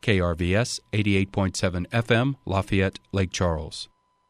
KRVS 88.7 FM, Lafayette, Lake Charles.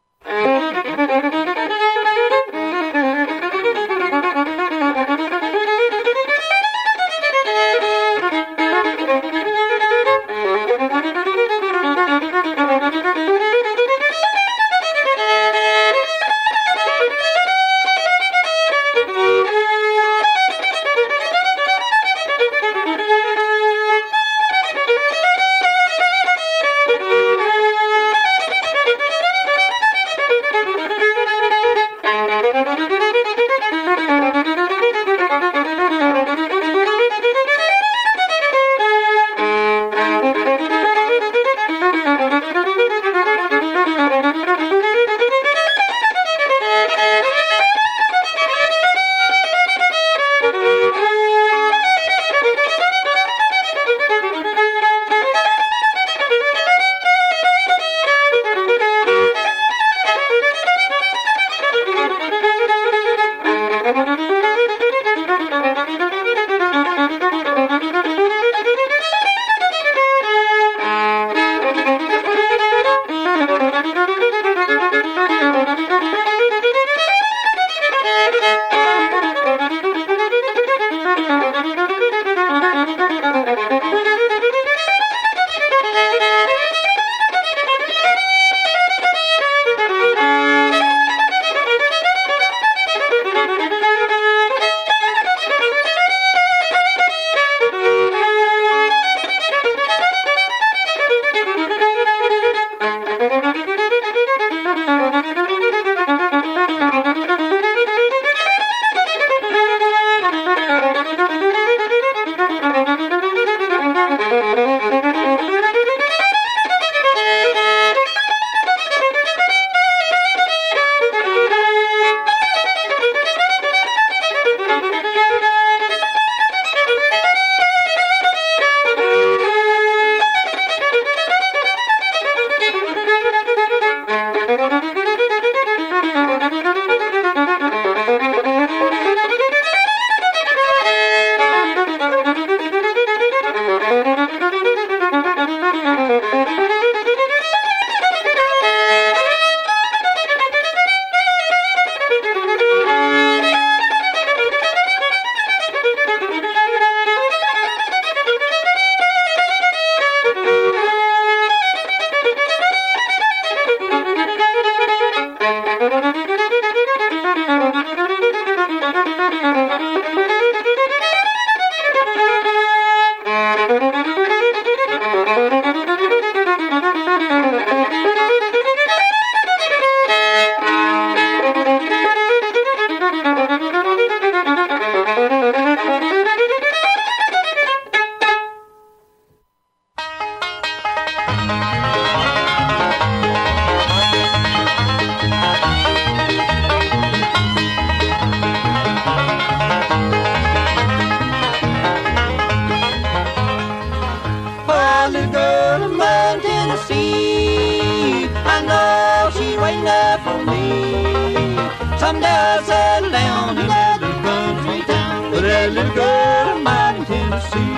Someday I'll settle down in that little country town with that little girl of mine in Tennessee.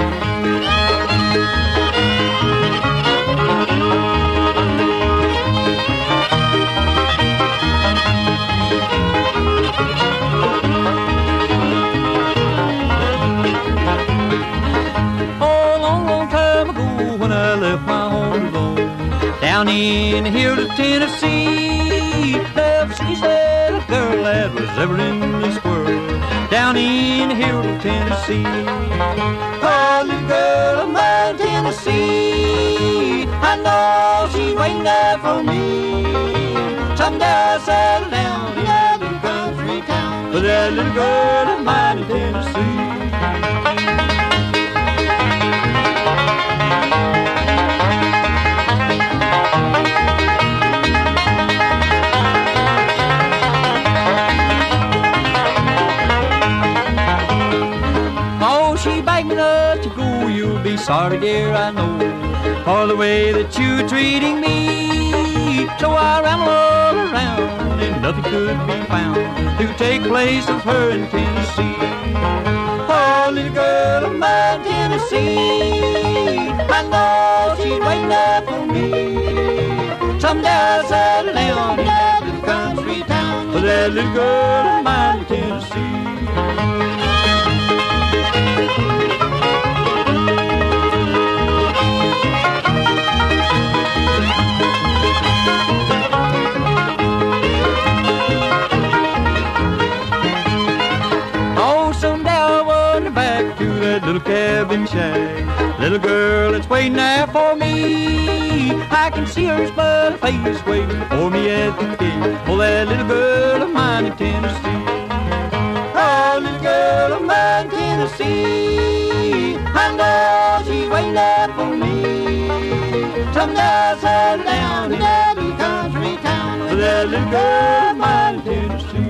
Oh, long, long time ago when I left my home alone down in here to Tennessee, left sweet little girl that was ever in this world down in here to Tennessee. Oh, little girl of mine, Tennessee, I know she's waiting there for me. Someday I'll settle down in that little country town with that little girl of mine in Tennessee. Sorry, dear, I know, for the way that you're treating me. So I ramble all around, and nothing could be found to take place of her in Tennessee. Oh, little girl of mine, Tennessee, I know that little girl of mine in Tennessee. Little cabin shack, little girl that's waiting there for me. I can see her smiley face waiting for me at the gate. Oh, that little girl of mine in Tennessee. Oh, little girl of mine in Tennessee. I know she's waiting there for me. Someday I'll settle down in that little country town with that little girl of mine in Tennessee.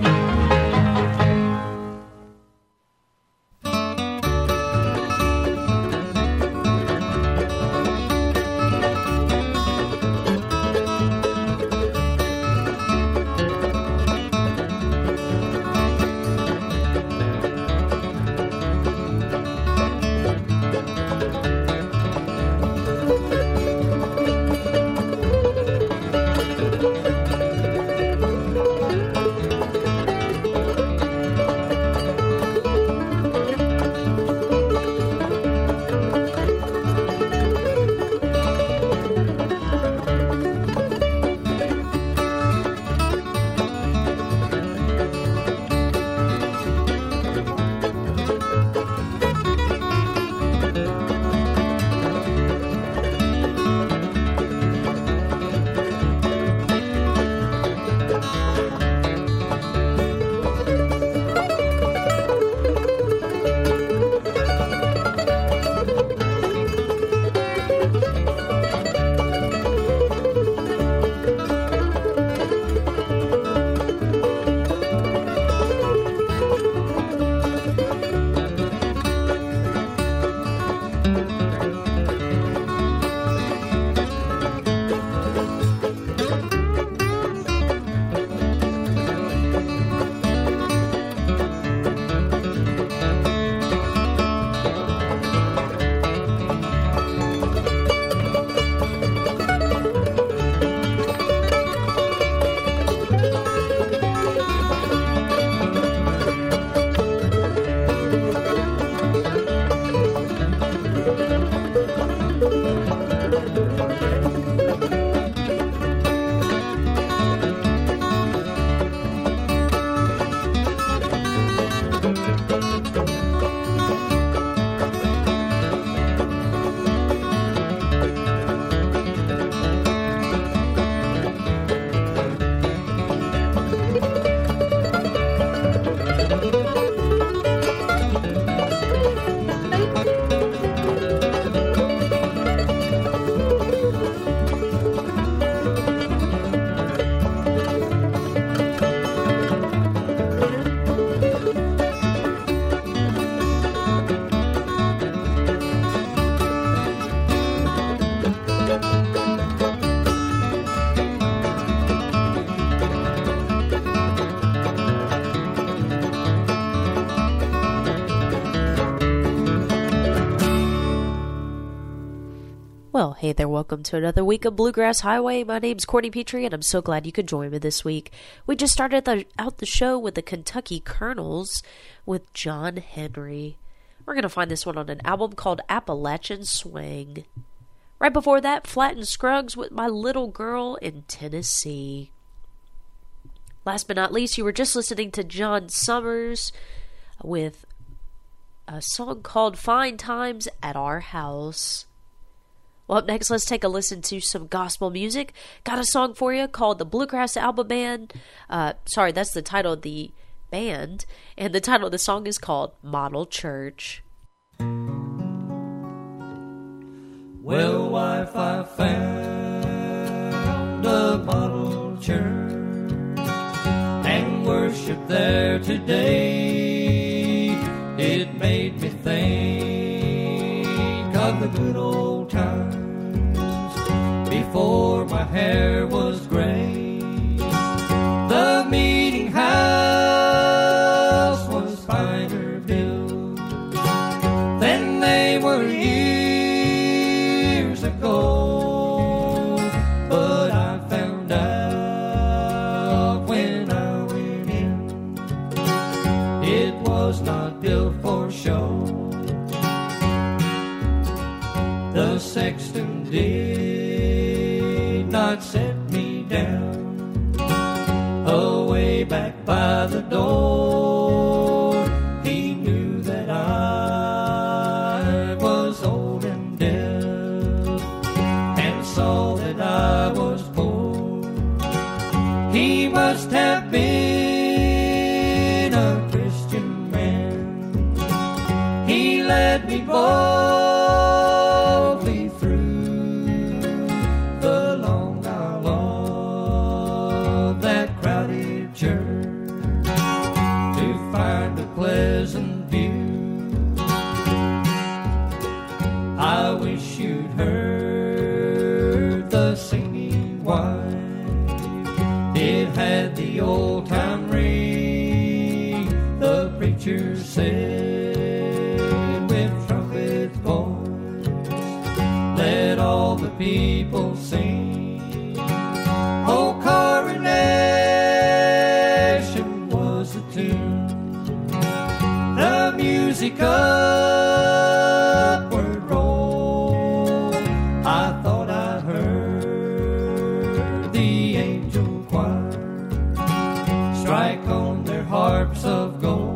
Well, hey there, welcome to another week of Bluegrass Highway. My name's Courtney Petrie, and I'm so glad you could join me this week. We just started out the show with the Kentucky Colonels with John Henry. We're going to find this one on an album called Appalachian Swing. Right before that, Flatt and Scruggs with My Little Girl in Tennessee. Last but not least, you were just listening to John Summers with a song called Fine Times at Our House. Well, up next, let's take a listen to some gospel music. Got a song for you called the Bluegrass Album Band. That's the title of the band. And the title of the song is called Model Church. Well, wife, I found a model church and worship there today. It made me think of the good old times before my hair was gray. The meeting house was finer built than they were years ago. But I found out when I went in The sexton did not set me down. Away back by the door, he knew that I was old and deaf, and saw that I was poor. He must have been a Christian man. He led me boldly through the long aisle of that crowded church to find a pleasant view. I wish you'd heard the singing choir. It had the old-time ring, the preacher said with trumpet voice, let all the people sing. Oh, coronation was the tune, the music upward roll. I thought I heard the angel choir strike on their harps of gold.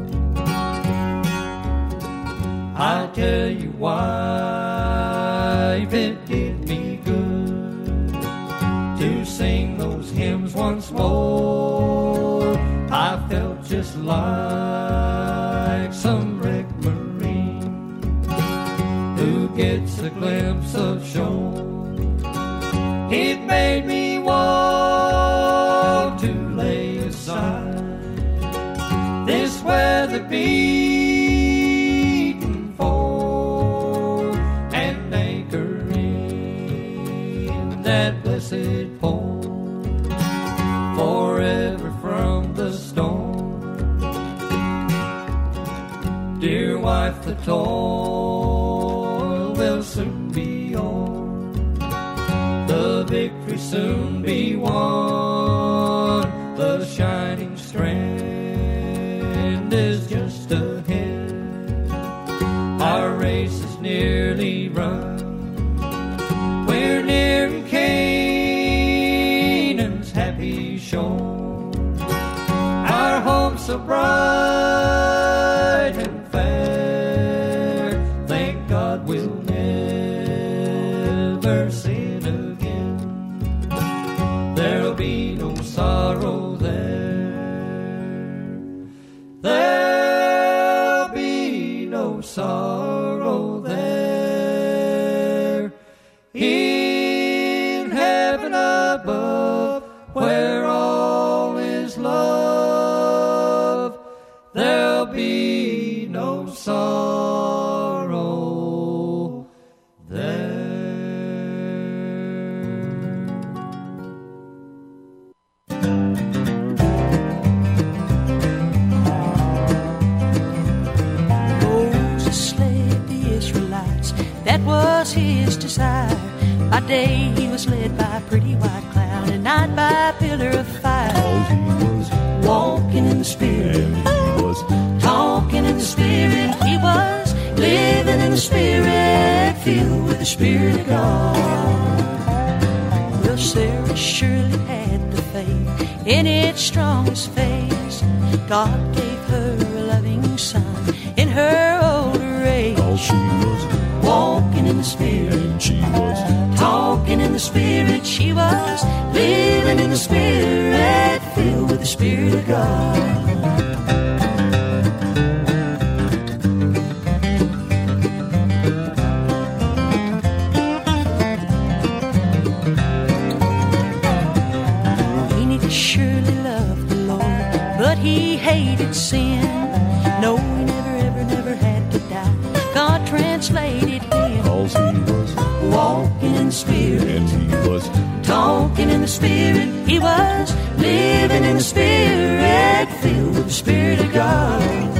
I tell you why it did me good to sing those hymns once more. I felt just like some wrecked Marine who gets a glimpse of shore. It made me want to lay aside this weather-beaten fort and anchor in that blessed port, forever from the storm. Dear wife, the toil will soon be on, the victory soon be won. The shining strand is just ahead, our race is nearly run. We're nearing Canaan's happy shore, our home so bright and fair. Thank God we'll never sin again. There'll be no sorrow there. There'll be no sorrow there. In heaven above, where all is love, there'll be no sorrow there. Moses led the Israelites, that was his desire. By day he was led by a pretty white cloud, and night by a pillar of fire. He was Walking in the Spirit, and he was talking in the Spirit, he was living in the Spirit, filled with the Spirit of God. Well, Sarah surely had the faith in its strongest phase. God gave her a loving son in her older age. all she was, Walking in the Spirit, and she was talking in the Spirit, she was living in the Spirit, filled with the Spirit of God. He needed surely loved the Lord, but he hated sin. No, he never had to die. God translated him. all he was, Walking in the Spirit, and he was talking in the Spirit, he was living in the Spirit, filled with the Spirit of God.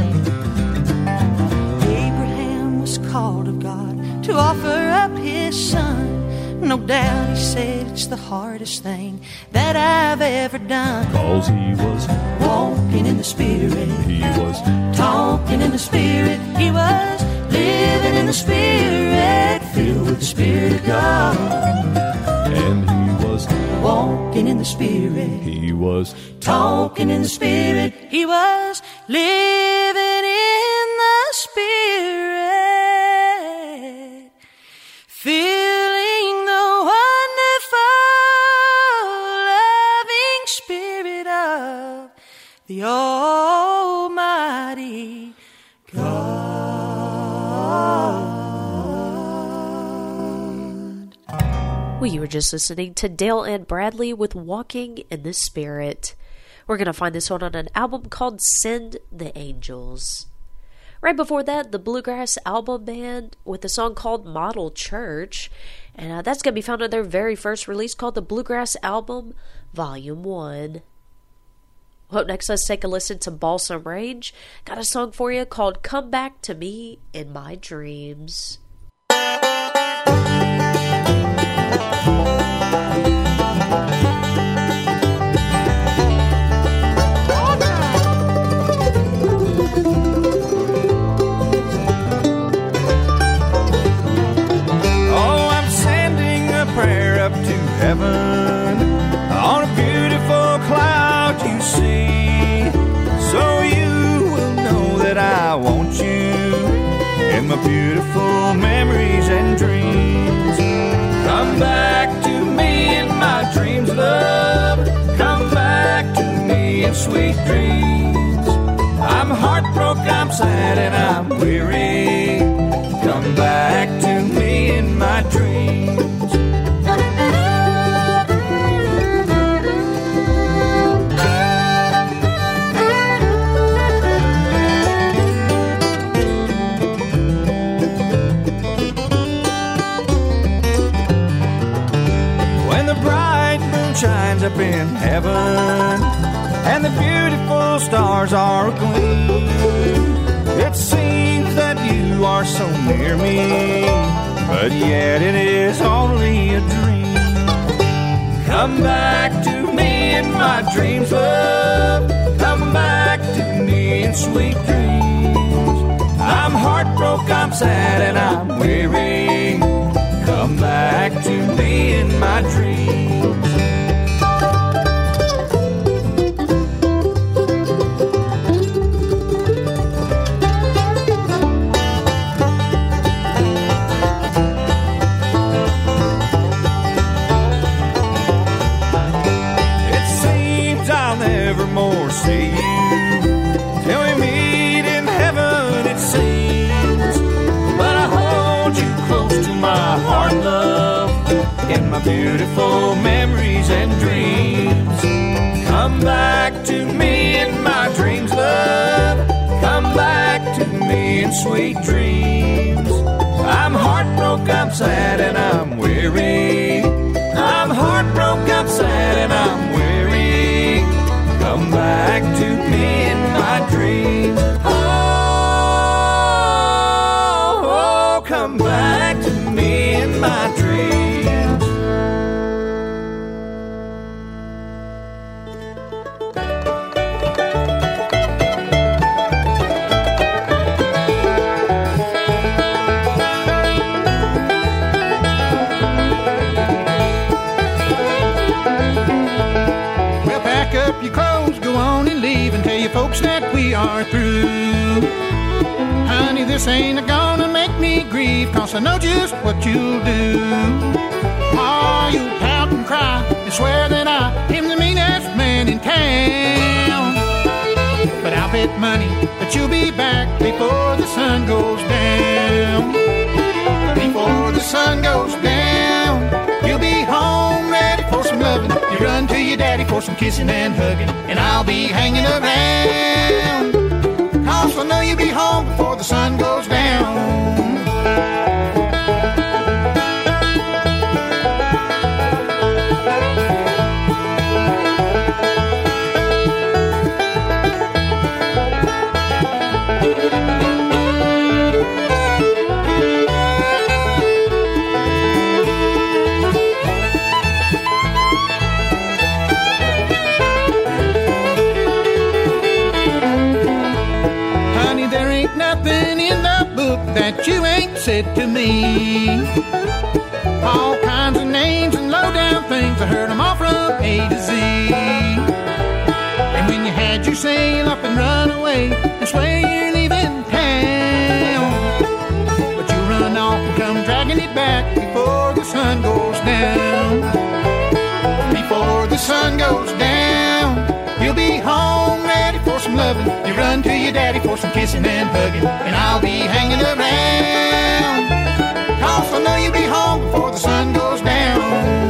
Abraham was called of God to offer up his son. No doubt he said it's the hardest thing that I've ever done. all he was, Walking in the Spirit, he was talking in the Spirit, he was living in the Spirit, filled with the Spirit of God. And he was Walking in the Spirit, He was talking in the Spirit. He was living in the Spirit, feeling the wonderful, loving Spirit of the Almighty God. Well, you were just listening to Dale and Bradley with Walking in the Spirit. We're going to find this one on an album called Send the Angels. Right before that, the Bluegrass Album Band with a song called Model Church. And that's going to be found on their very first release called the Bluegrass Album Volume 1. Well, up next, let's take a listen to Balsam Range. Got a song for you called Come Back to Me in My Dreams. Heaven on a beautiful cloud you see, so you will know that I want you in my beautiful memories and dreams. Come back to me in my dreams, love. Come back to me in sweet dreams. I'm heartbroken, I'm sad, and I'm weary. Come back to me in my dreams. Shines up in heaven, and the beautiful stars are agleam. It seems that you are so near me, but yet it is only a dream. Come back to me in my dreams, love. Come back to me in sweet dreams. I'm heartbroken, I'm sad, and I'm weary. Come back to me in my dreams. Nevermore see you till we meet in heaven, it seems. But I hold you close to my heart, love, in my beautiful memories and dreams. Come back to me in my dreams, love. Come back to me in sweet dreams. I'm heartbroken, I'm sad, and I'm weary. I'm heartbroken, I'm sad, and I'm weary. Come back to me in my dreams. Oh, come back to me in my dreams. Well, pack up your clothes, go on and leave, and tell your folks that we are through. Honey, this ain't gonna make me grieve, 'cause I know just what you'll do. Oh, you'll pout and cry and swear that I am the meanest man in town. But I'll bet money that you'll be back before the sun goes down. Before the sun goes down, you'll be home ready for some loving. You run to your daddy for some kissing and hugging, and I'll be hanging around, 'cause I know you'll be home before the sun goes down. That you ain't said said to me. All kinds of names and low-down things, I heard them all from A to Z. And when you had your sail up and run away and swear you're leaving town, but you run off and come dragging it back before the sun goes down. Before the sun goes down, you'll be home ready for some loving. You run to your daddy for some kissing and hugging, and I'll be hanging around, 'cause I know you'll be home before the sun goes down.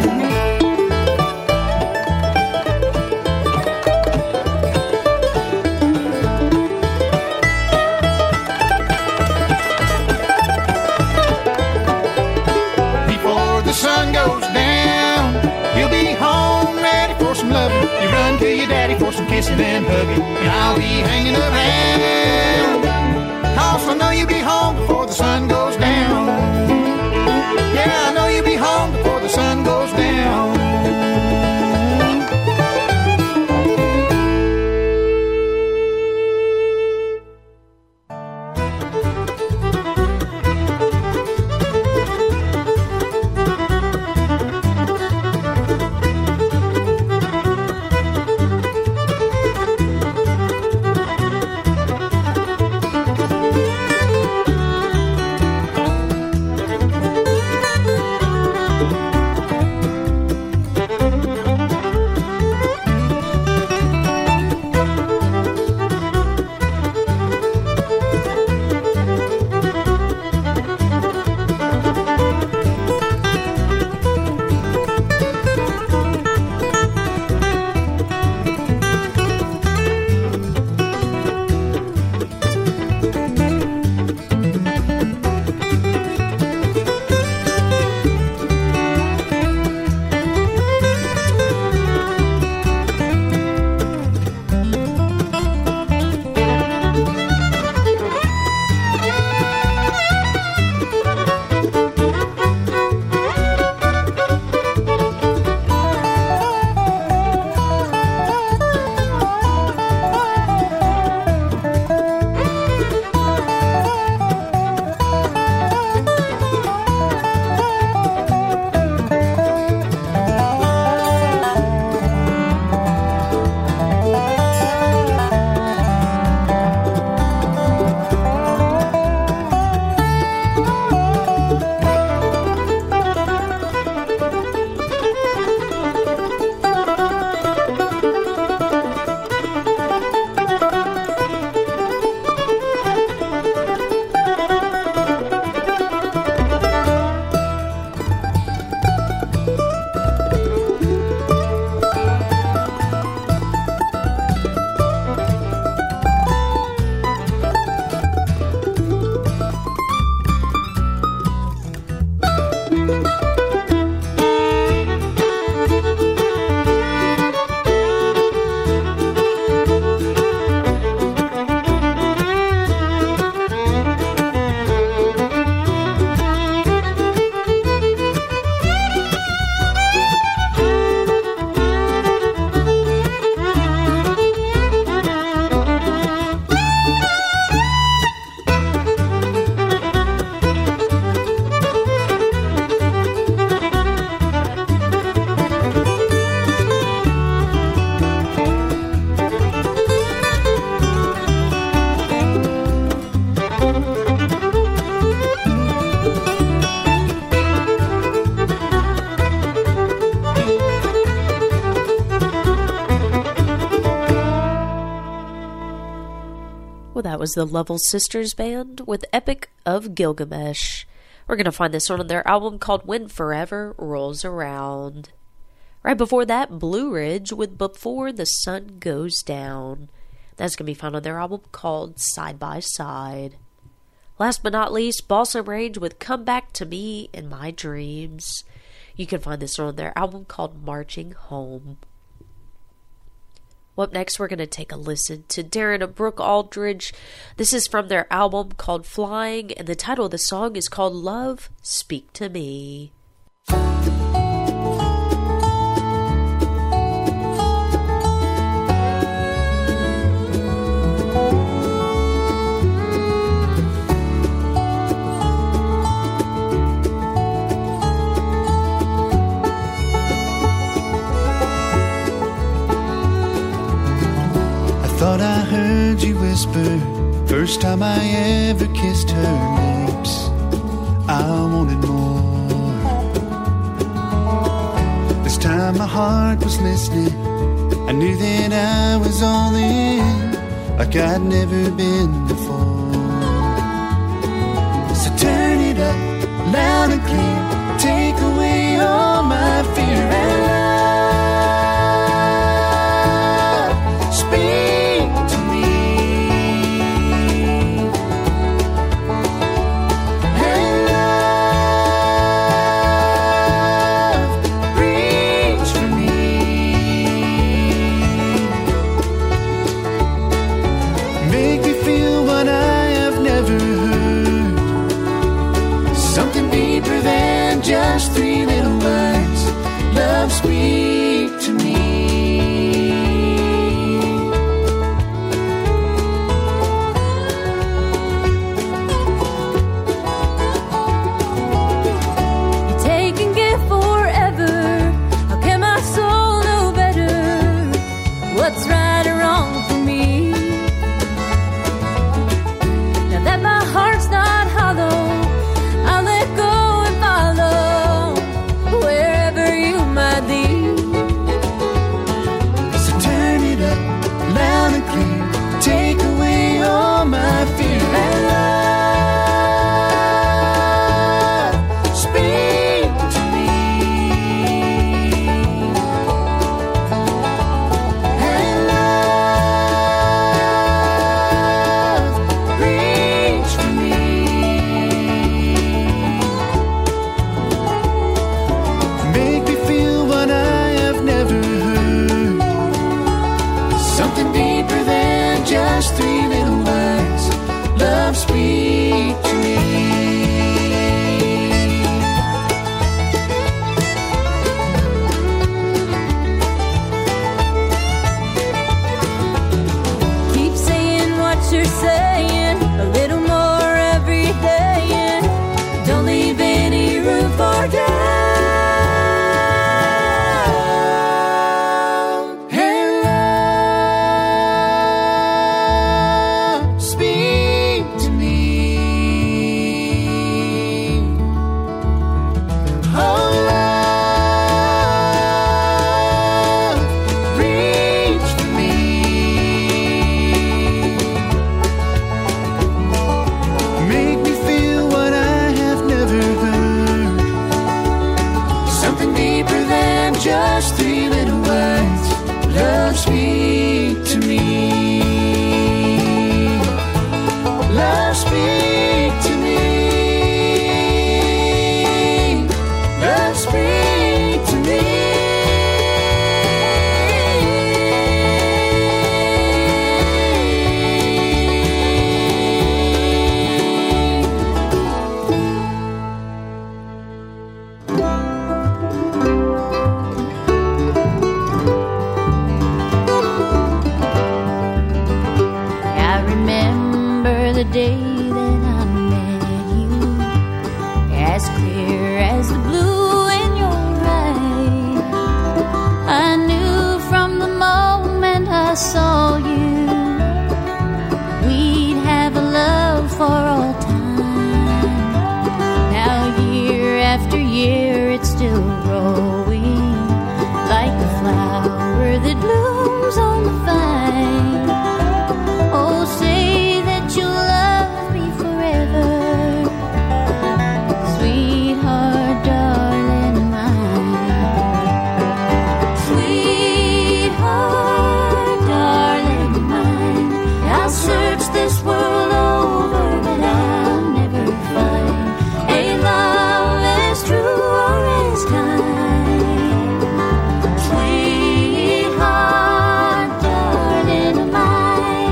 Before the sun goes down, you'll be home ready for some loving. You run to your daddy for some kissing and hugging, and I'll be hanging around, 'cause I know you'll be home before the sun goes down. Yeah, I know you'll be home before the sun goes down. That was the Lovell Sisters Band with Epic of Gilgamesh. We're going to find this one on their album called When Forever Rolls Around. Right before that, Blue Ridge with Before the Sun Goes Down. That's going to be found on their album called Side by Side. Last but not least, Balsam Range with Come Back to Me in My Dreams. You can find this on their album called Marching Home. Well, up next, we're going to take a listen to Darren and Brooke Aldridge. This is from their album called Flying, and the title of the song is called Love, Speak to Me. she whisper, first time I ever kissed her lips, I wanted more. This time my heart was listening, I knew that I was all in, like I'd never been before. So turn it up, loud and clear, take away all my fear and love. Speak to me and love, reach for me. Make me feel what I have never heard, something deeper than just three little words. Love, speak to me. You take and give forever. How can my soul know better what's right or wrong for me? Now that my heart's not hollow, I'll let go and follow wherever you might lead. So turn it up, loud and clear, take away all my fear and love. Speak to me and love, reach for me. Make me feel what I have never heard, something deeper than just three little words. Love, speak to me. Keep saying what you're saying, a little more every day, and don't leave any room for doubt. And love, speak to me. Oh, love, reach for me. Make me feel what I have never heard, something deeper than just three little words. Love, speak to me. Love, speak to me. Love, speak to me. I remember the day that I met you, as clear as the blue in your eyes. I knew from the moment I saw you, we'd have a love for all time. Now year after year it's still growing, like a flower that blooms on the vine. Oh, say that you'll love me forever, sweetheart, darling mine. Sweetheart, darling mine. I'll search this world over, but I'll never find a love as true or as kind. Sweetheart, darling mine.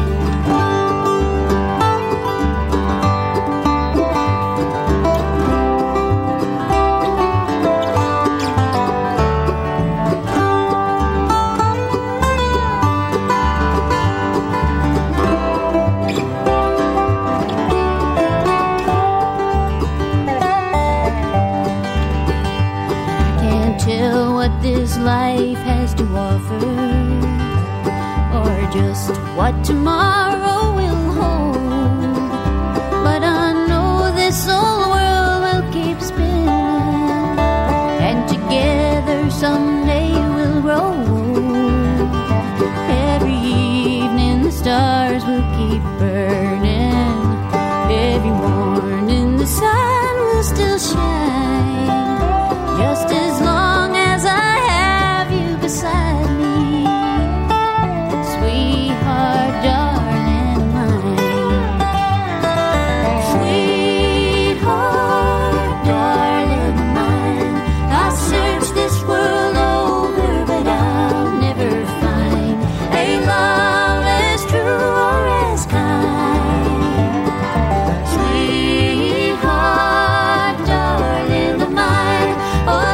Can't tell what this life has to offer, or just what tomorrow will hold. But I know this old world will keep spinning, and together someday we'll grow old. Every evening the stars will keep burning, every morning the sun will still shine, just as long as I have you beside me, sweetheart, darling mine. Sweetheart, darling mine, I'll search this world over, but I'll never find a love as true or as kind. Sweetheart, darling of mine, oh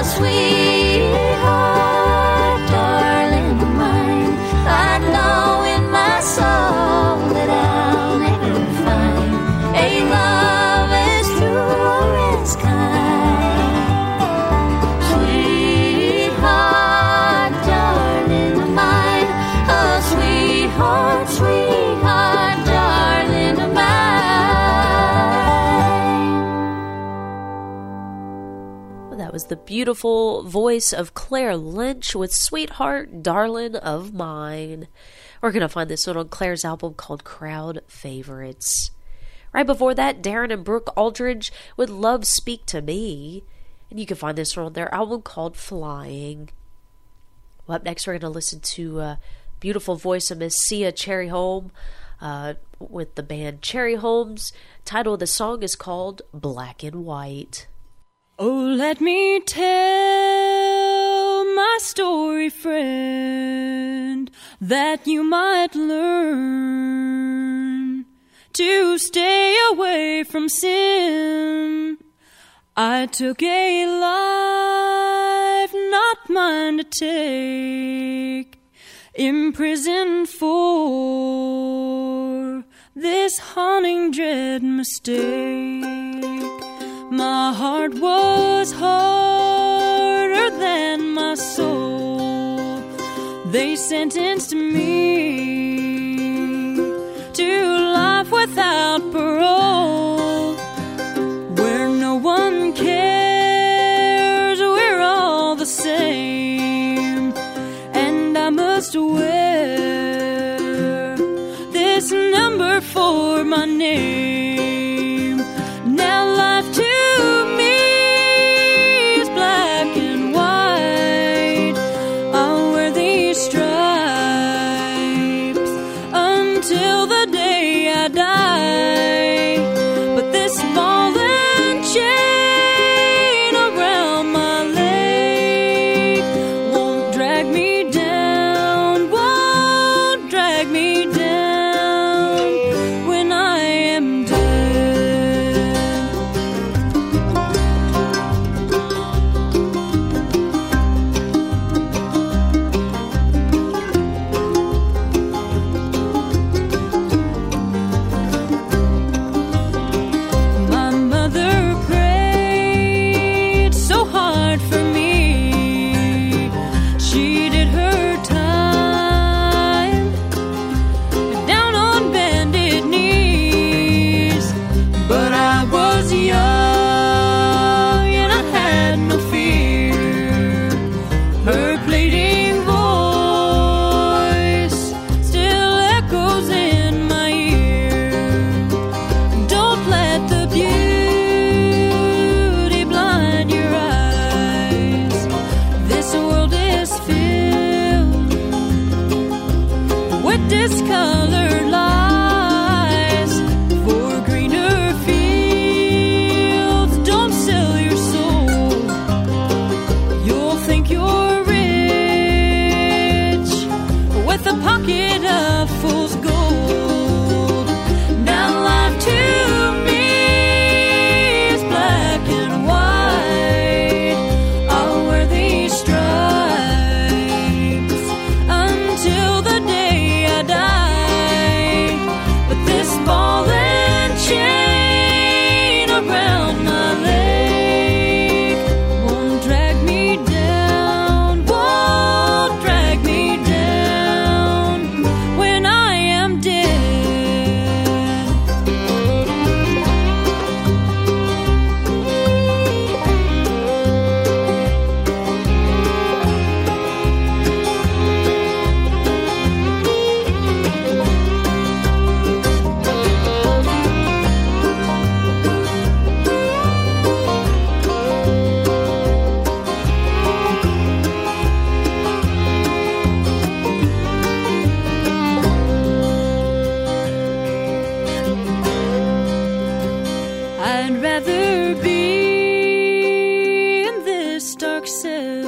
sweetheart, darling of mine, I know in my soul that I'll never find a love as true or as kind. Sweetheart, darling of mine, oh sweetheart, sweetheart, darling of mine. Well, that was the beautiful voice of Claire Lynch with Sweetheart, Darling of Mine. We're going to find this one on Claire's album called Crowd Favorites. Right before that, Darren and Brooke Aldridge with Love Speak to Me. And you can find this one on their album called Flying. Well, up next, we're going to listen to beautiful voice of Miss Sia Cherry Holmes with the band Cherry Holmes. Title of the song is called Black and White. Oh, let me tell my story, friend, that you might learn to stay away from sin. I took a life not mine to take, imprisoned for this haunting dread mistake. My heart was harder than my soul. They sentenced me to life without parole, where no one cares, we're all the same, and I must wear this number for my name. Now life to me is black and white. I'll wear these stripes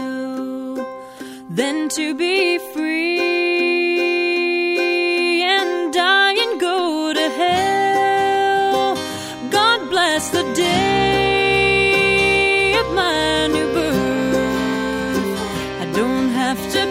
hell than to be free and die and go to hell. God bless the day of my new birth. I don't have to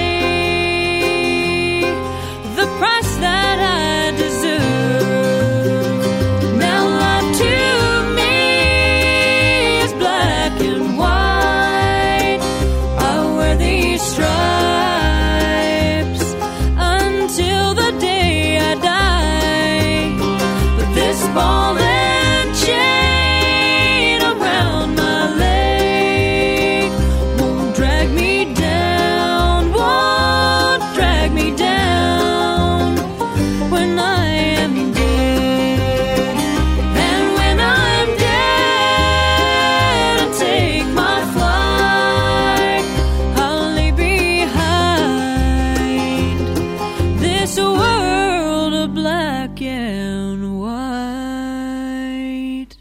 pay the price that I deserve. Now life to me is black and white. I wear these stripes until the day I die. But this ball and chain around my leg won't drag me down, won't drag me down when I am dead. And when I'm dead and take my flight, I'll leave behind this world of black and white.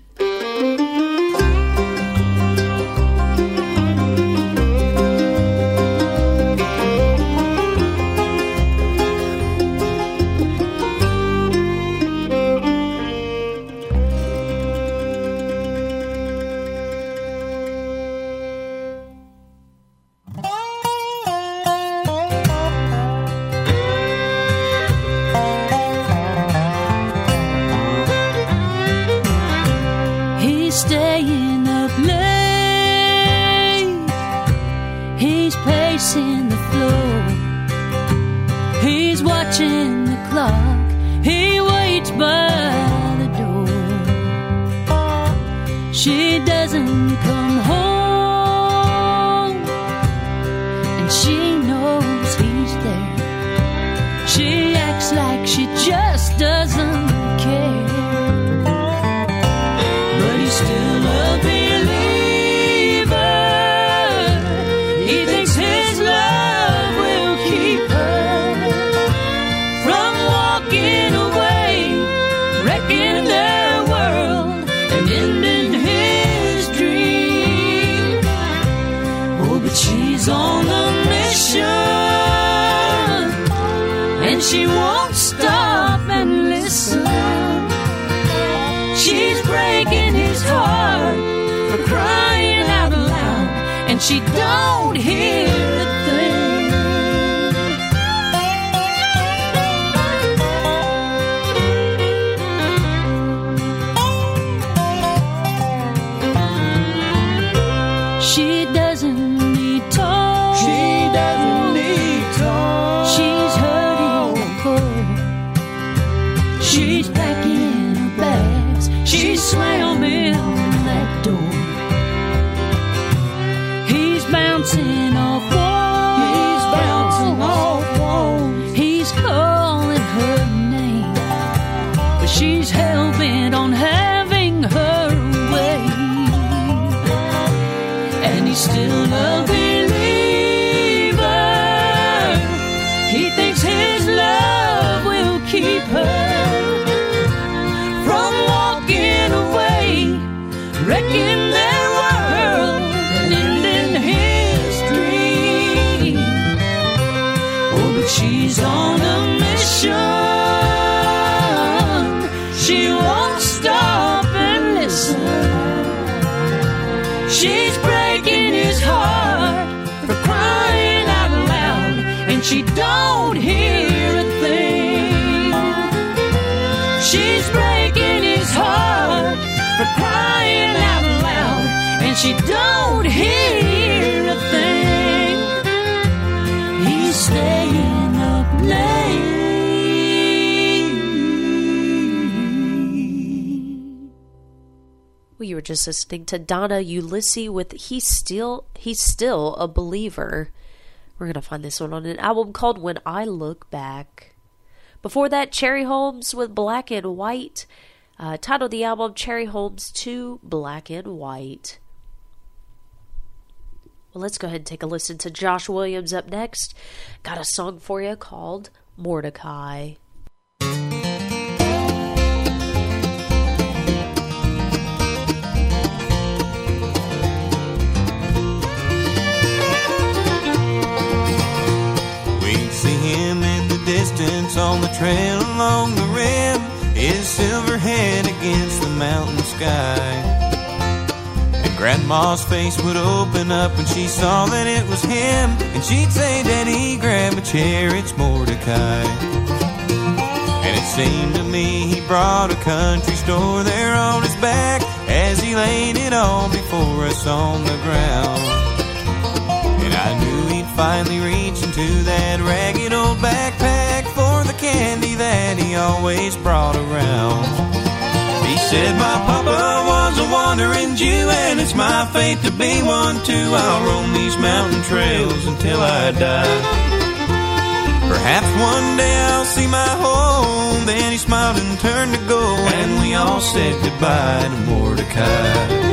He's staying up late. He's pacing the floor. He's watching the clock. He waits by the door. She doesn't come home, and she knows he's there. She acts like she just doesn't care. But he's still a believer. He thinks his love will keep her from walking away, wrecking their world and ending his dream. Oh, but she's on a mission, and she won't stop and listen. She's breaking his heart for crying out loud, and she don't hear a thing. She doesn't need talk. She doesn't need talk. She's hurting for. She's packing her bags. She's slamming that door. He's bouncing off walls. He's bouncing off walls. He's calling her name, but she's hell-bent on having her way. And he's still a believer. He thinks his love will keep her from walking away, wrecking their world and ending his dream. Oh, but she's on a mission. She won't stop and listen. She's breaking his heart for crying out loud, and she don't hear a thing. She's breaking his heart for crying out loud, and she don't hear a thing. He's staying up late. We were just listening to Donna Ulysses with He's Still a Believer. We're going to find this one on an album called When I Look Back. Before that, Cherry Holmes with Black and White. Titled the album Cherry Holmes 2 Black and White. Well, let's go ahead and take a listen to Josh Williams up next. Got a song for you called Mordecai. on the trail along the rim, his silver head against the mountain sky. Grandma's face would open up when she saw that it was him, and she'd say, "Daddy, grab a chair, it's Mordecai." And it seemed to me he brought a country store there on his back as he laid it all before us on the ground. And I knew he'd finally reach into that ragged old backpack for the candy that he always brought around. He said, "My papa was a wandering Jew, and it's my fate to be one too. I'll roam these mountain trails until I die. Perhaps one day I'll see my home." Then he smiled and turned to go, and we all said goodbye to Mordecai.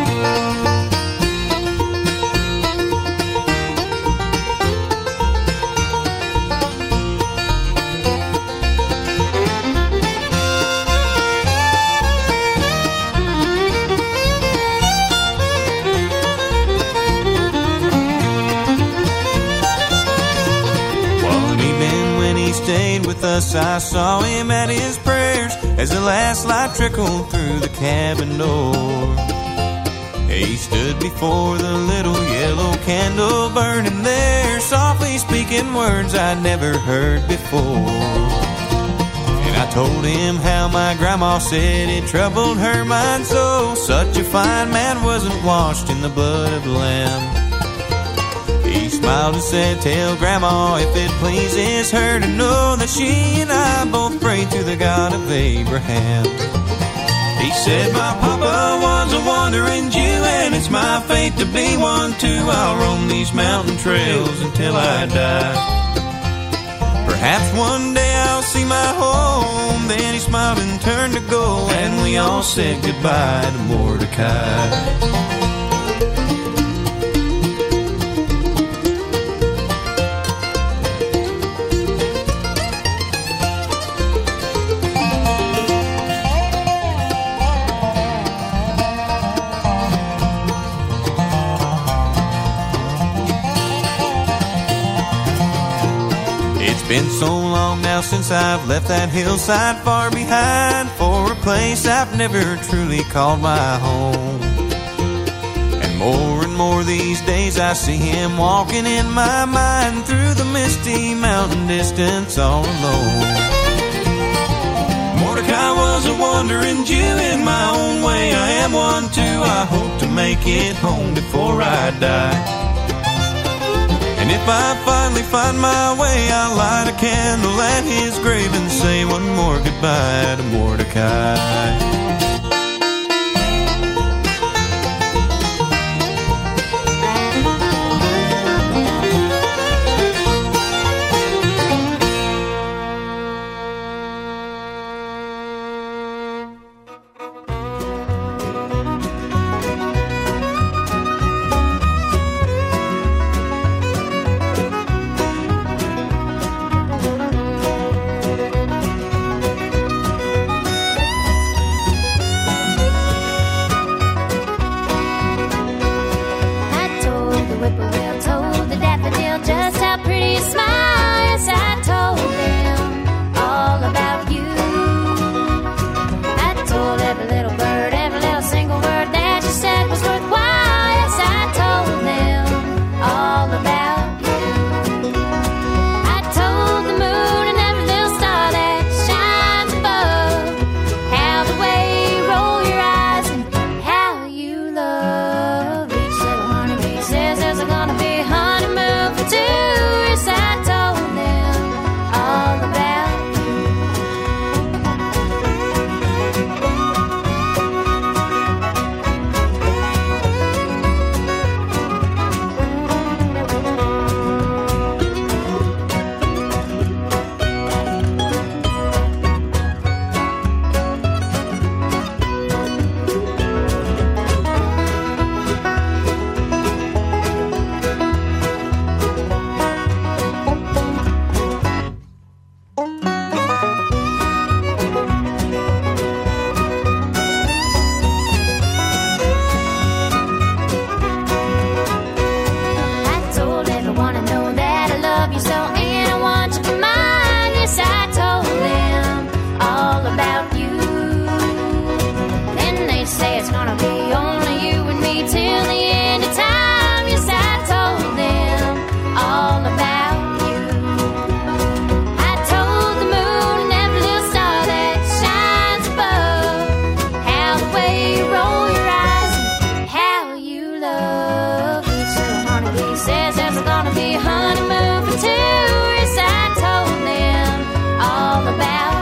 Stayed with us, I saw him at his prayers as the last light trickled through the cabin door. He stood before the little yellow candle burning there, softly speaking words I'd never heard before. And I told him how my grandma said it troubled her mind so, such a fine man wasn't washed in the blood of the lamb. He smiled and said, "Tell Grandma if it pleases her to know that she and I both pray to the God of Abraham." He said, "My papa was a wandering Jew, and it's my fate to be one too. I'll roam these mountain trails until I die. Perhaps one day I'll see my home." Then he smiled and turned to go, and we all said goodbye to Mordecai. Been so long now since I've left that hillside far behind for a place I've never truly called my home. And more these days I see him walking in my mind through the misty mountain distance all alone. Mordecai was a wandering Jew in my own way. I am one too. I hope to make it home before I die. And if I finally find my way, I'll light a candle at his grave and say one more goodbye to Mordecai. says there's gonna be a honeymoon for two. Yes, I told them all about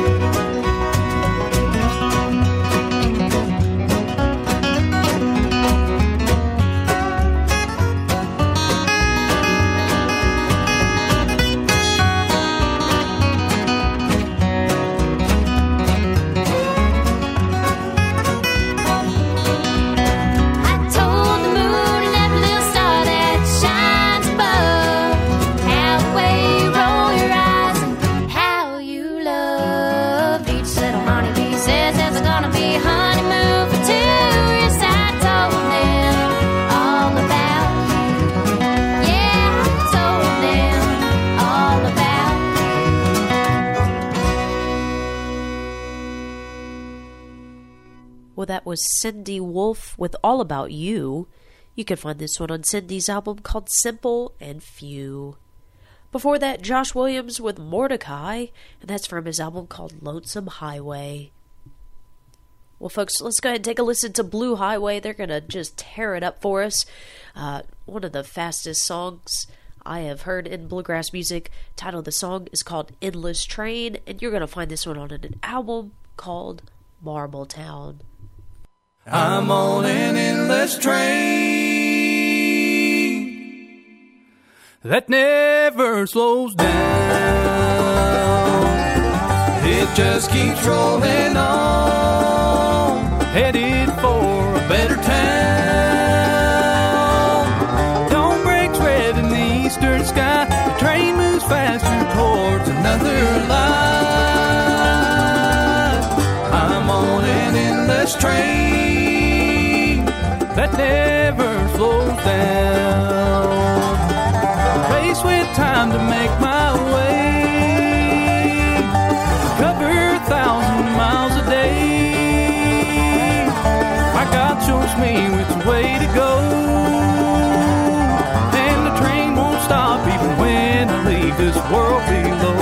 Well, that was Cindy Wolf with All About You. You can find this one on Cindy's album called Simple and Few. Before that, Josh Williams with Mordecai, and that's from his album called Lonesome Highway. Well, folks, let's go ahead and take a listen to Blue Highway. They're going to just tear it up for us. One of the fastest songs I have heard in bluegrass music. Title of the song is called Endless Train, and you're going to find this one on an album called Marble Town. I'm on an endless train that never slows down. It just keeps rolling on, headed for a better town. Dawn breaks red in the eastern sky. The train moves faster towards another life. I'm on an endless train that never slows down. Race with time to make my way, cover 1,000 miles a day. My God shows me which way to go, and the train won't stop even when I leave this world below.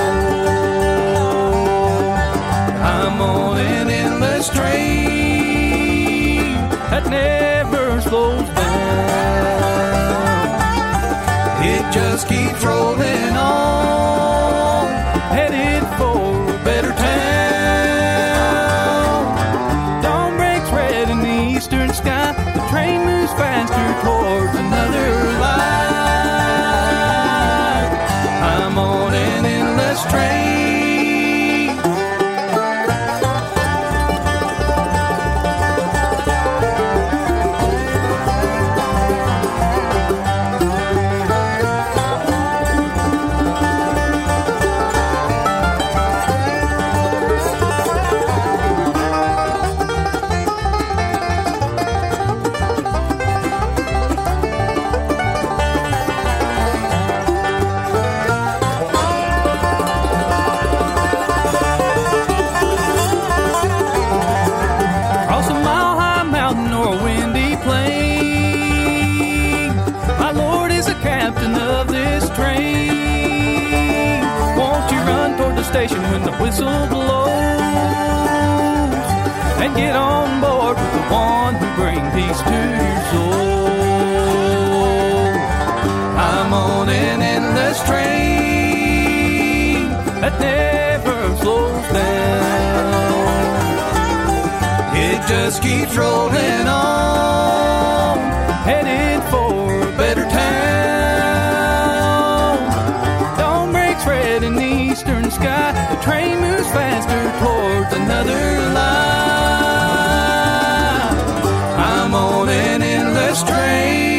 I'm on an endless train that never slows down. It just keeps rolling on, headed for a better town. Dawn breaks red in the eastern sky. The train moves faster towards another life. I'm on an endless train. Station when the whistle blows, and get on board with the one who brings peace to your soul. I'm on an endless train that never slows down. It just keeps rolling on, headed for a better town. Dawn breaks red in the eastern sky. The train moves faster towards another life. I'm on an endless train.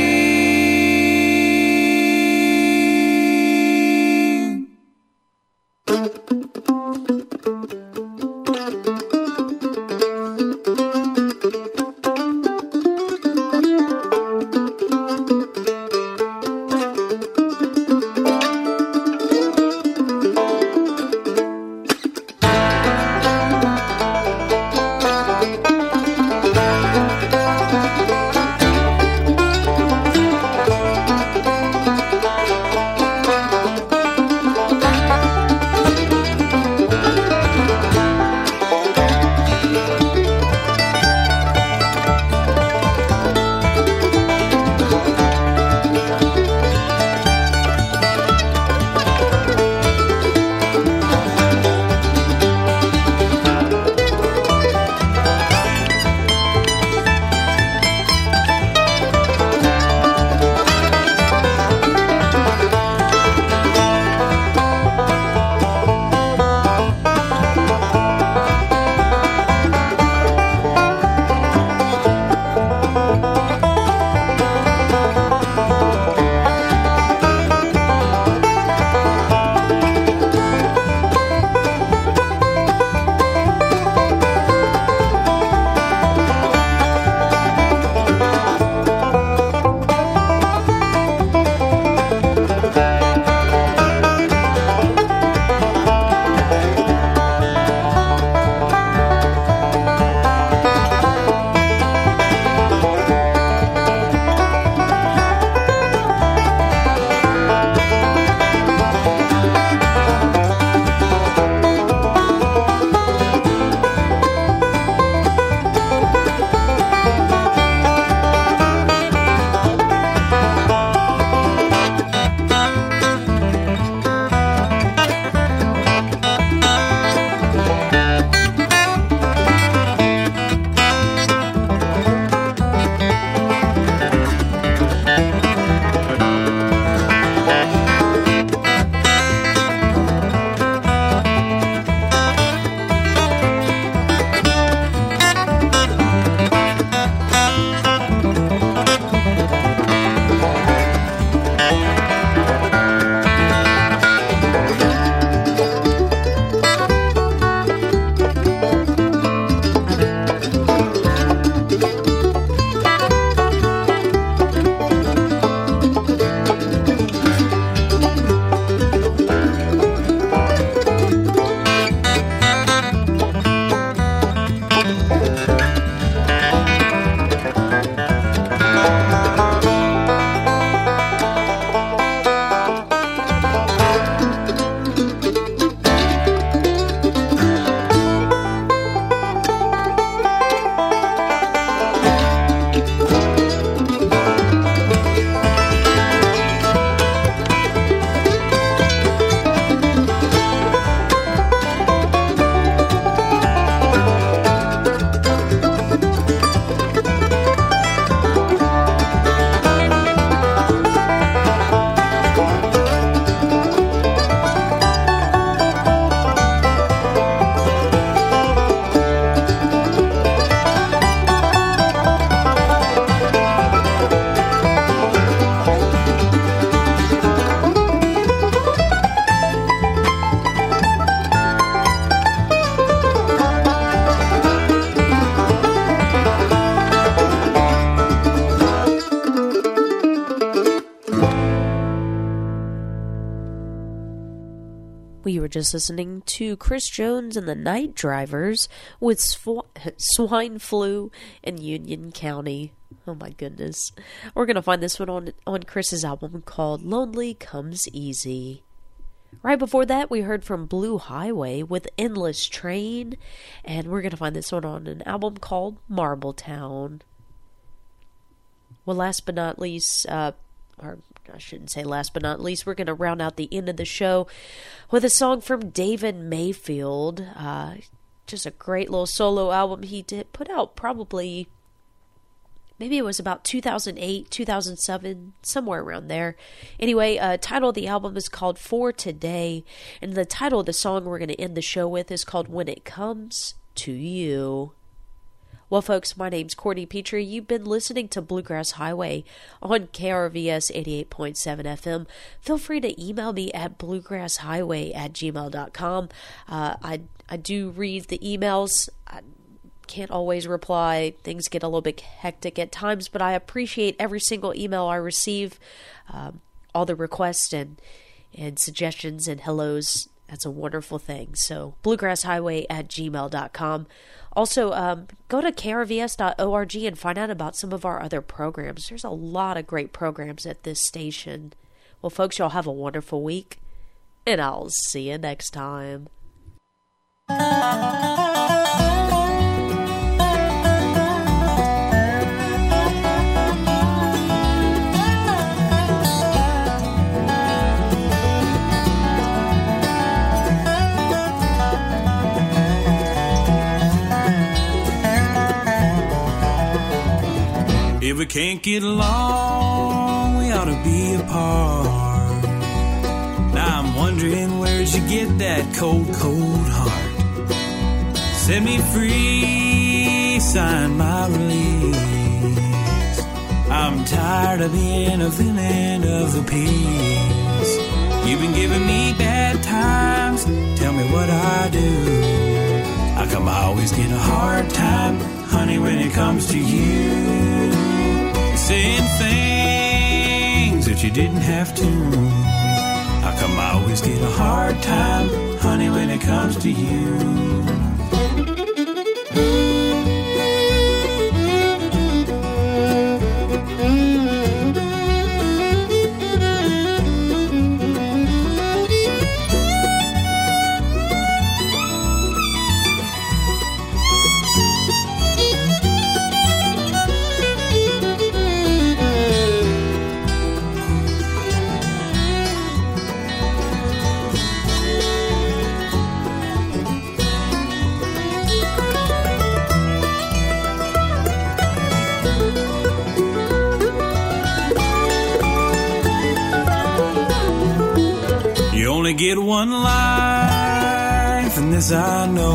We were just listening to Chris Jones and the Night Drivers with Swine Flu in Union County. Oh my goodness. We're going to find this one on Chris's album called Lonely Comes Easy. Right before that, we heard from Blue Highway with Endless Train, and we're going to find this one on an album called Marbletown. Well, last but not least, or I shouldn't say last but not least, we're going to round out the end of the show with a song from David Mayfield. Just a great little solo album he did put out probably, maybe it was about 2008, 2007, somewhere around there. Anyway, title of the album is called For Today, and the title of the song we're going to end the show with is called When It Comes to You. Well, folks, my name's Courtney Petrie. You've been listening to Bluegrass Highway on KRVS 88.7 FM. Feel free to email me at bluegrasshighway@gmail.com. I do read the emails. I can't always reply. Things get a little bit hectic at times, but I appreciate every single email I receive, all the requests and suggestions and hellos. That's a wonderful thing. So, bluegrasshighway@gmail.com. Also, go to krvs.org and find out about some of our other programs. There's a lot of great programs at this station. Well, folks, y'all have a wonderful week, and I'll see you next time. If we can't get along, we ought to be apart. Now I'm wondering, where'd you get that cold, cold heart? Set me free, sign my release. I'm tired of being a villain of the piece. You've been giving me bad times, tell me what I do. How come I always get a hard time, honey, when it comes to you? Saying things that you didn't have to. How come I always get a hard time, honey, when it comes to you? Get one life, and this I know.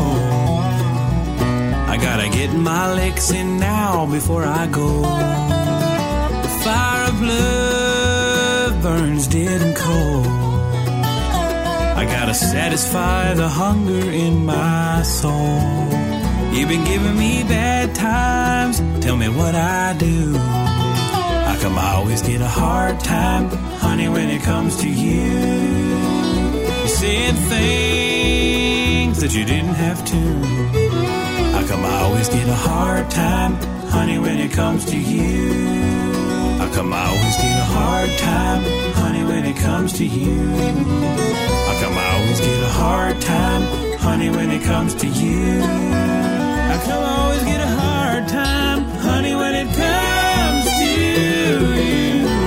I gotta get my licks in now before I go. The fire of love burns dead and cold. I gotta satisfy the hunger in my soul. You've been giving me bad times, tell me what I do. How come I always get a hard time, honey, when it comes to you? You said things that you didn't have to. How come I always get a hard time, honey, when it comes to you? How come I always get a hard time, honey, when it comes to you? How come I always get a hard time, honey, when it comes to you? How come I always get a hard time, honey, when it comes to you?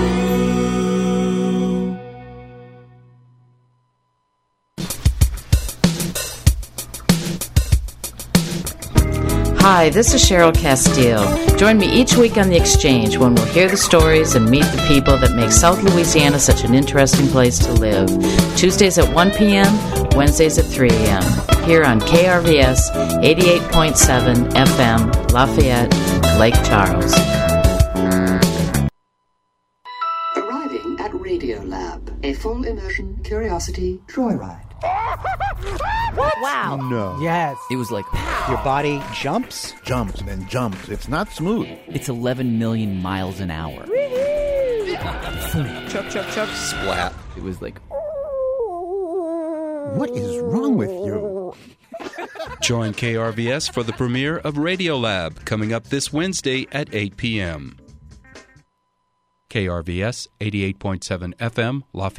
Hi, this is Cheryl Castile. Join me each week on The Exchange when we'll hear the stories and meet the people that make South Louisiana such an interesting place to live. Tuesdays at 1 p.m., Wednesdays at 3 a.m. Here on KRVS 88.7 FM, Lafayette, Lake Charles. Arriving at Radiolab, a full immersion curiosity joyride. Wow. No. Yes. It was like your body jumps and then jumps. It's not smooth. It's 11 million miles an hour. Chuck, chuck, chuck. Splat. It was like What is wrong with you? Join KRVS for the premiere of Radiolab coming up this Wednesday at 8 p.m. KRVS 88.7 FM, Lafayette.